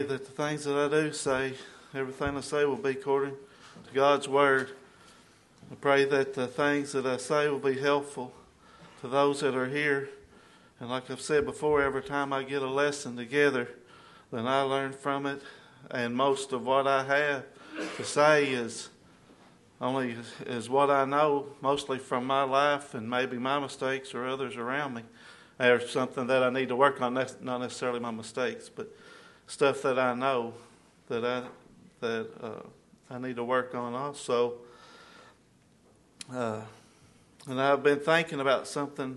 That the things that I do say, everything I say will be according to God's Word. I pray that the things that I say will be helpful to those that are here. And like I've said before, every time I get a lesson together, then I learn from it. And most of what I have to say is what I know, mostly from my life and maybe my mistakes or others around me. There's something that I need to work on, that's not necessarily my mistakes, but stuff that I know that I need to work on also. And I've been thinking about something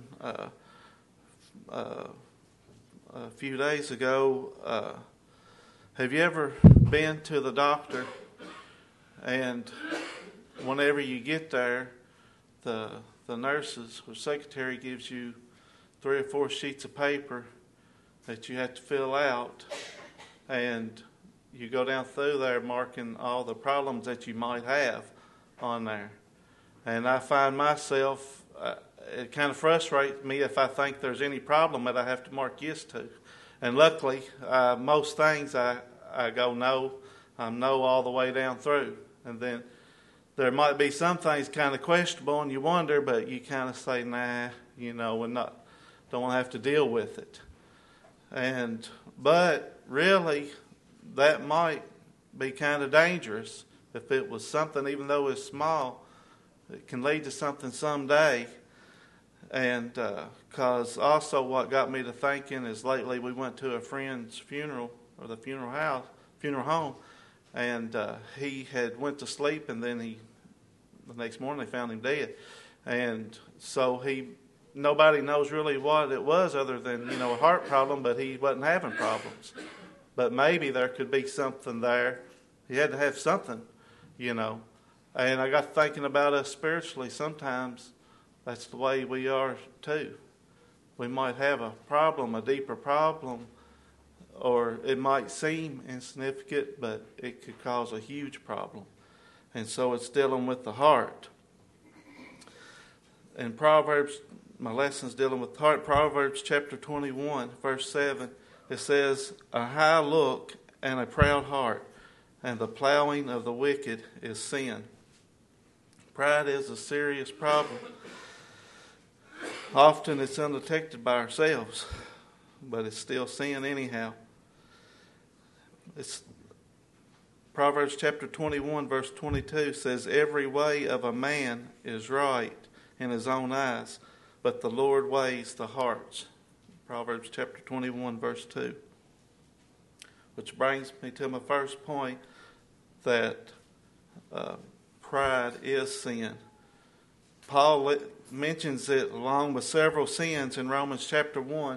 a few days ago. Have you ever been to the doctor and whenever you get there, the nurses or secretary gives you 3 or 4 sheets of paper that you have to fill out, and you go down through there marking all the problems that you might have on there. And I find myself, it kind of frustrates me if I think there's any problem that I have to mark yes to. And luckily, most things I go no, I'm no all the way down through. And then there might be some things kind of questionable and you wonder, but you kind of say, nah, and don't want to have to deal with it. But really, that might be kind of dangerous if it was something, even though it's small, it can lead to something someday. And because also what got me to thinking is lately we went to a friend's funeral, or the funeral home, and he had went to sleep, and then the next morning they found him dead. And so nobody knows really what it was other than, a heart problem, but he wasn't having problems. But maybe there could be something there. He had to have something, And I got thinking about us spiritually. Sometimes that's the way we are too. We might have a problem, a deeper problem, or it might seem insignificant, but it could cause a huge problem. And so it's dealing with the heart. In Proverbs, my lesson's dealing with the heart. Proverbs chapter 21, verse 7, it says, "A high look and a proud heart, and the plowing of the wicked is sin." Pride is a serious problem. Often it's undetected by ourselves, but it's still sin anyhow. It's Proverbs chapter 21, verse 22 says, "Every way of a man is right in his own eyes, but the Lord weighs the hearts." Proverbs chapter 21, verse 2. Which brings me to my first point, that pride is sin. Paul mentions it along with several sins in Romans chapter 1,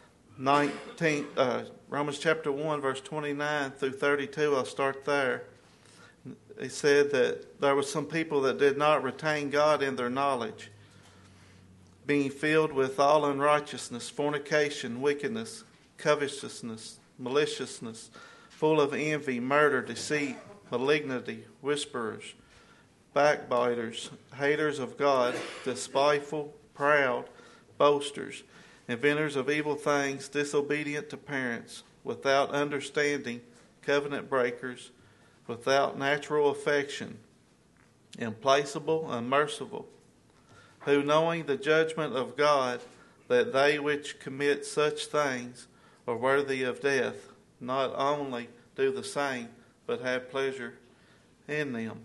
Romans chapter 1, verse 29 through 32. I'll start there. He said that there were some people that did not retain God in their knowledge, being filled with all unrighteousness, fornication, wickedness, covetousness, maliciousness, full of envy, murder, deceit, malignity, whisperers, backbiters, haters of God, despiteful, proud, boasters, inventors of evil things, disobedient to parents, without understanding, covenant breakers, without natural affection, implacable, unmerciful, who, knowing the judgment of God, that they which commit such things are worthy of death, not only do the same, but have pleasure in them.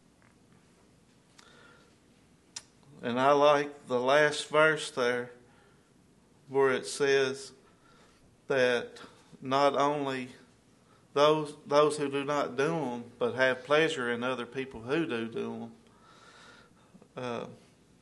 And I like the last verse there, where it says that not only those who do not do them, but have pleasure in other people who do them.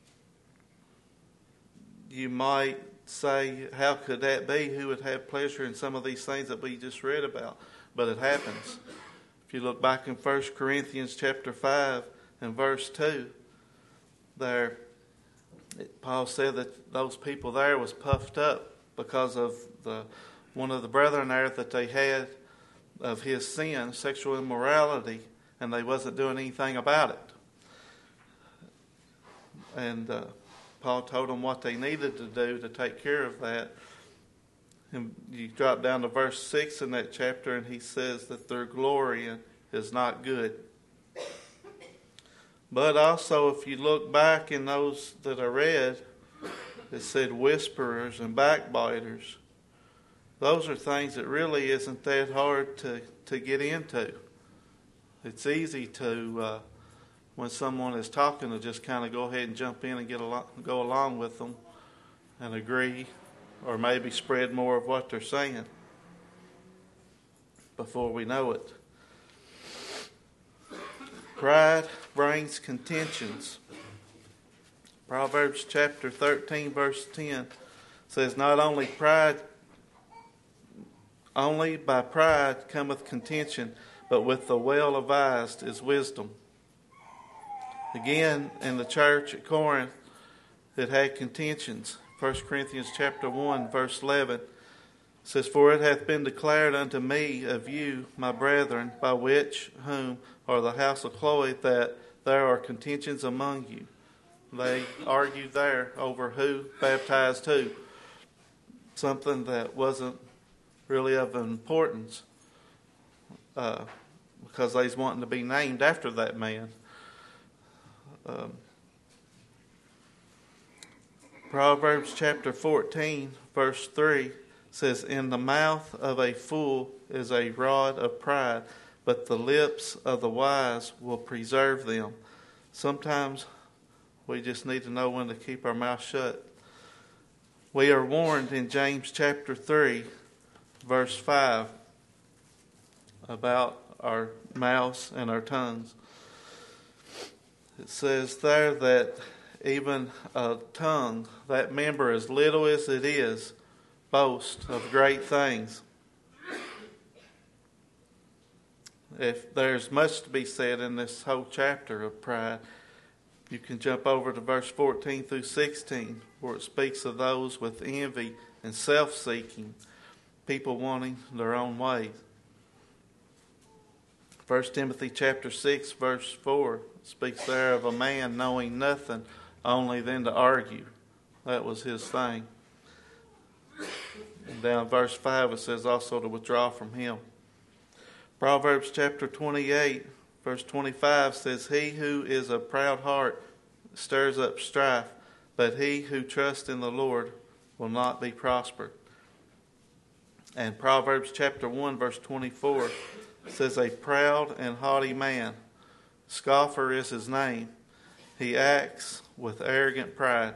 You might say, how could that be? Who would have pleasure in some of these things that we just read about? But it happens. If you look back in 1 Corinthians chapter 5 and verse 2, there Paul said that those people there was puffed up because of one of the brethren there that they had of his sin, sexual immorality, and they wasn't doing anything about it. And Paul told them what they needed to do to take care of that. And you drop down to verse 6 in that chapter, and he says that their glorying is not good. But also, if you look back in those that I read, it said whisperers and backbiters. Those are things that really isn't that hard to get into. It's easy to, when someone is talking, to just kind of go ahead and jump in and go along with them and agree, or maybe spread more of what they're saying before we know it. Pride brings contentions. Proverbs chapter 13, verse 10 says, only by pride cometh contention, but with the well-advised is wisdom. Again, in the church at Corinth, it had contentions. 1 Corinthians chapter 1, verse 11 says, For it hath been declared unto me of you, my brethren, by whom are the house of Chloe, that there are contentions among you. They argued there over who baptized who. Something that wasn't really of importance, because they was wanting to be named after that man. Proverbs chapter 14, verse 3 says, In the mouth of a fool is a rod of pride, but the lips of the wise will preserve them. Sometimes we just need to know when to keep our mouth shut. We are warned in James chapter 3, verse 5, about our mouths and our tongues. It says there that even a tongue, that member, as little as it is, boasts of great things. If there's much to be said in this whole chapter of pride, you can jump over to verse 14 through 16, where it speaks of those with envy and self-seeking, people wanting their own ways. 1 Timothy chapter 6, verse 4 speaks there of a man knowing nothing only than to argue. That was his thing. And down in verse 5 it says also to withdraw from him. Proverbs chapter 28, verse 25 says, He who is a proud heart stirs up strife, but he who trusts in the Lord will not be prospered. And Proverbs chapter 1, verse 24 says, A proud and haughty man, scoffer is his name. He acts with arrogant pride.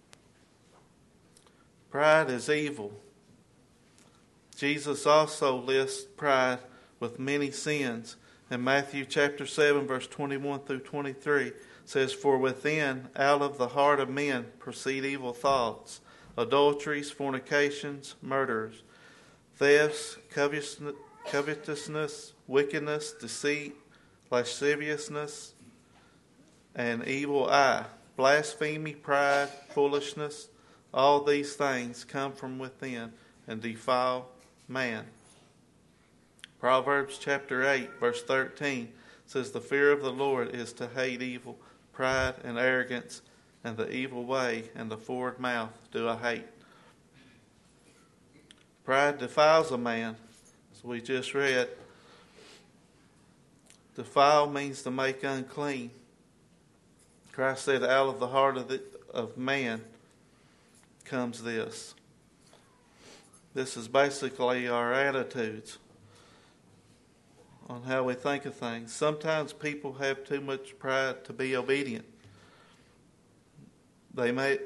Pride is evil. Jesus also lists pride with many sins. In Matthew chapter 7, verse 21 through 23, says, For within, out of the heart of men, proceed evil thoughts, adulteries, fornications, murders, thefts, covetousness, wickedness, deceit, lasciviousness, and evil eye, blasphemy, pride, foolishness. All these things come from within and defile man. Proverbs chapter 8, verse 13 says, The fear of the Lord is to hate evil, pride and arrogance, and the evil way and the forward mouth do I hate. Pride defiles a man, as we just read. Defile means to make unclean. Christ said, out of the heart of man comes this. This is basically our attitudes on how we think of things. Sometimes people have too much pride to be obedient. They may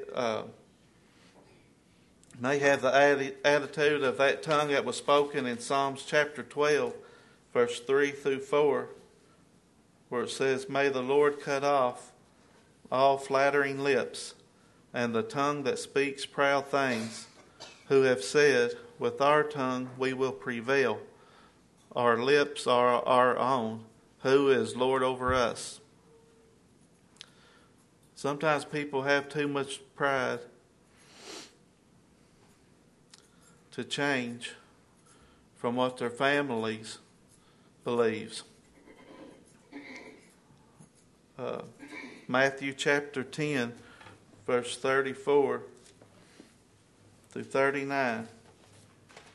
have the attitude of that tongue that was spoken in Psalms chapter 12, verse 3 through 4, where it says, May the Lord cut off all flattering lips, and the tongue that speaks proud things, who have said, With our tongue we will prevail. Our lips are our own. Who is Lord over us? Sometimes people have too much pride to change from what their families believes. Matthew chapter 10, verse 34 through 39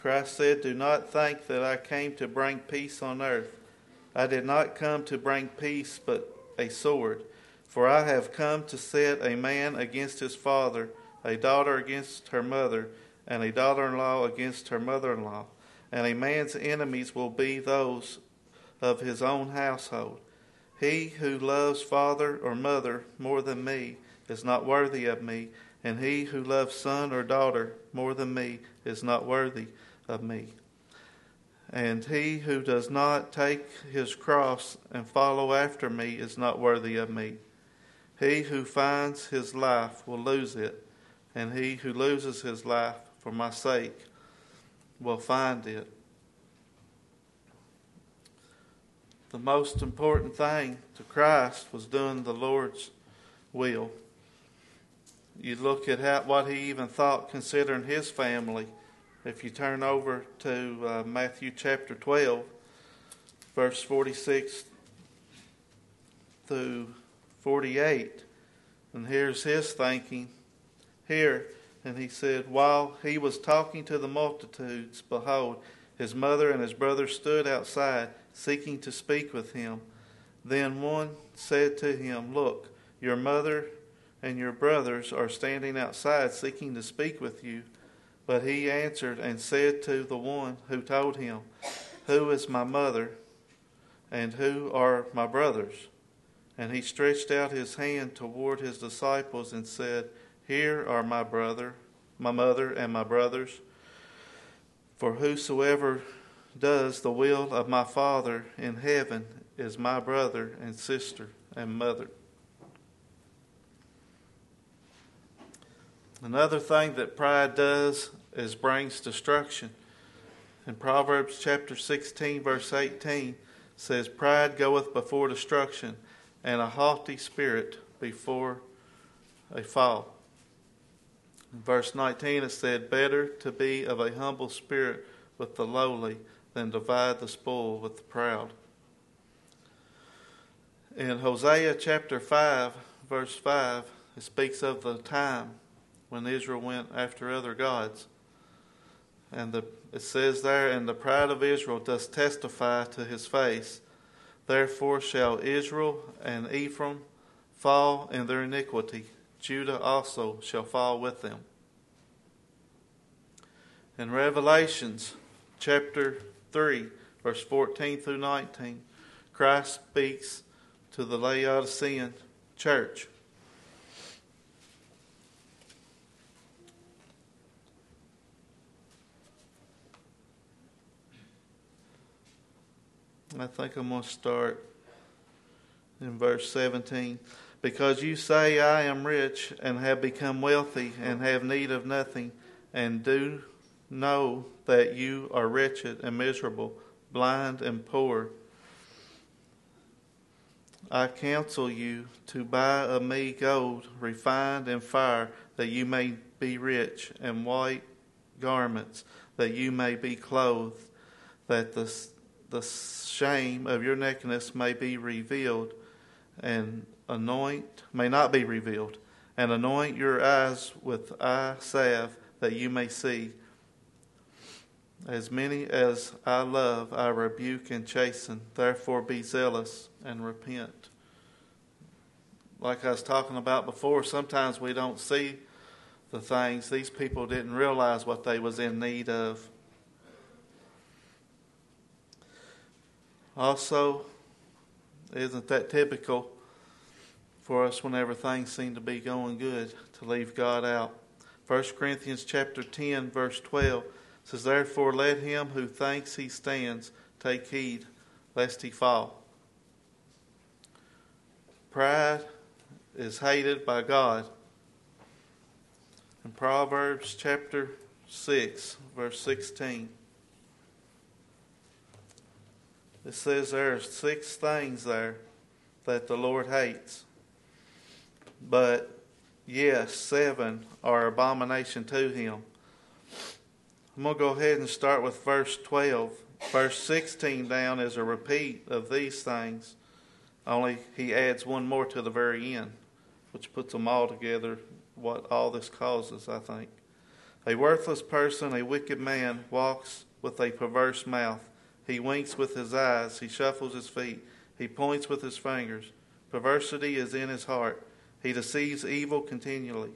Christ said, "Do not think that I came to bring peace on earth. I did not come to bring peace, but a sword. For I have come to set a man against his father, a daughter against her mother, and a daughter-in-law against her mother-in-law. And a man's enemies will be those of his own household. He who loves father or mother more than me is not worthy of me, and he who loves son or daughter more than me is not worthy of me. And he who does not take his cross and follow after me is not worthy of me. He who finds his life will lose it, and he who loses his life for my sake will find it." The most important thing to Christ was doing the Lord's will. You look at what he even thought considering his family. If you turn over to Matthew chapter 12, verse 46 through 48, and here's his thinking here. And he said, "While he was talking to the multitudes, behold, his mother and his brothers stood outside, seeking to speak with him. Then one said to him, 'Look, your mother and your brothers are standing outside, seeking to speak with you.' But he answered and said to the one who told him, 'Who is my mother, and who are my brothers?' And he stretched out his hand toward his disciples and said, 'Here are my mother and my brothers. For whosoever does the will of my Father in heaven is my brother and sister and mother.'" Another thing that pride does is brings destruction. In Proverbs chapter 16, verse 18 says, "Pride goeth before destruction, and a haughty spirit before a fall." In verse 19 it said, "Better to be of a humble spirit with the lowly than divide the spoil with the proud." In Hosea chapter 5, verse 5, it speaks of the time when Israel went after other gods. And it says there, "And the pride of Israel does testify to his face. Therefore shall Israel and Ephraim fall in their iniquity. Judah also shall fall with them." In Revelations chapter 3, verse 14 through 19, Christ speaks to the Laodicean church. I think I'm going to start in verse 17. "Because you say, 'I am rich and have become wealthy and have need of nothing,' and do know that you are wretched and miserable, blind and poor. I counsel you to buy of me gold refined in fire, that you may be rich, and white garments, that you may be clothed, that the shame of your nakedness may be revealed, and may not be revealed, and anoint your eyes with eye salve, that you may see. As many as I love, I rebuke and chasten. Therefore be zealous and repent." Like I was talking about before, sometimes we don't see the things. These people didn't realize what they was in need of. Also, isn't that typical for us whenever things seem to be going good, to leave God out? 1 Corinthians chapter 10, verse 12 says, "Therefore let him who thinks he stands take heed lest he fall." Pride is hated by God. In Proverbs chapter 6, verse 16, it says there are 6 things there that the Lord hates. But yes, 7 are abomination to him. I'm going to go ahead and start with verse 12. Verse 16 down is a repeat of these things. Only he adds one more to the very end, which puts them all together, what all this causes, I think. A worthless person, a wicked man, walks with a perverse mouth. He winks with his eyes. He shuffles his feet. He points with his fingers. Perversity is in his heart. He devises evil continually.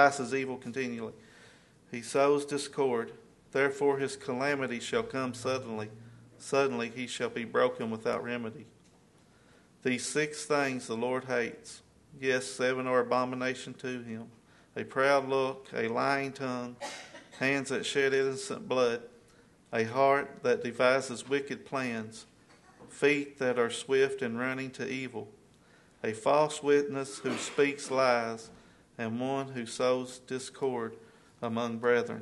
He sows discord. Therefore his calamity shall come suddenly. Suddenly he shall be broken without remedy. These 6 things the Lord hates. Yes, 7 are abomination to him. A proud look, a lying tongue, hands that shed innocent blood, a heart that devises wicked plans, feet that are swift in running to evil, a false witness who speaks lies, and one who sows discord among brethren.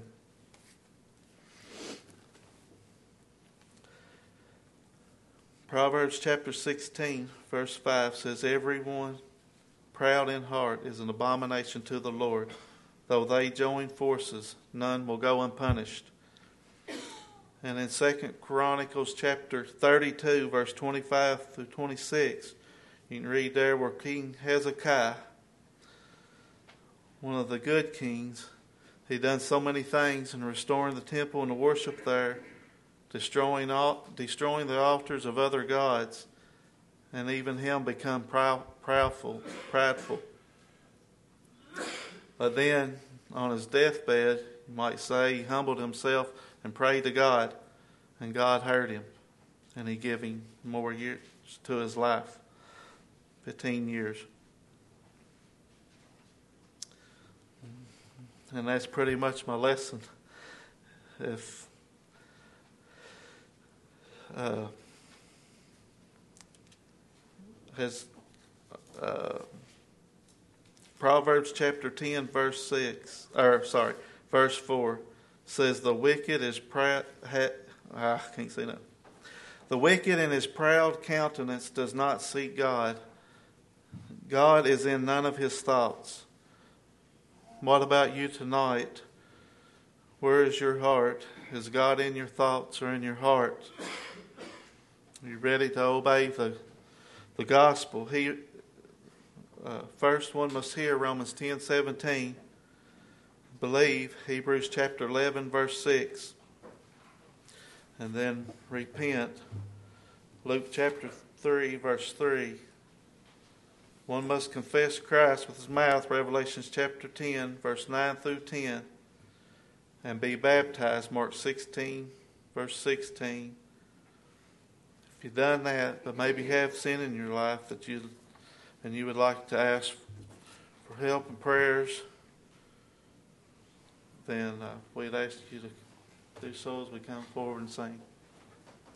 Proverbs chapter 16, verse 5 says, everyone proud in heart is an abomination to the Lord. Though they join forces, none will go unpunished. And in 2 Chronicles chapter 32, verse 25 through 26, you can read there where King Hezekiah, one of the good kings, he done so many things in restoring the temple and the worship there, destroying the altars of other gods, and even him become prideful. But then, on his deathbed, you might say, he humbled himself and prayed to God, and God heard him, and he gave him more years to his life, 15 years. And that's pretty much my lesson. If Proverbs chapter 10 verse 4 says the wicked is proud. I can't say that. The wicked in his proud countenance does not seek God. God is in none of his thoughts. What about you tonight? Where is your heart? Is God in your thoughts or in your heart? Are you ready to obey the gospel? First one must hear Romans 10:17. Believe Hebrews chapter 11 verse 6. And then repent. Luke chapter 3 verse 3. One must confess Christ with his mouth, Revelations chapter 10 verse 9 through 10. And be baptized, Mark 16 verse 16. If you've done that, but maybe have sin in your life that you would like to ask for help and prayers, then we'd ask you to do so as we come forward and sing.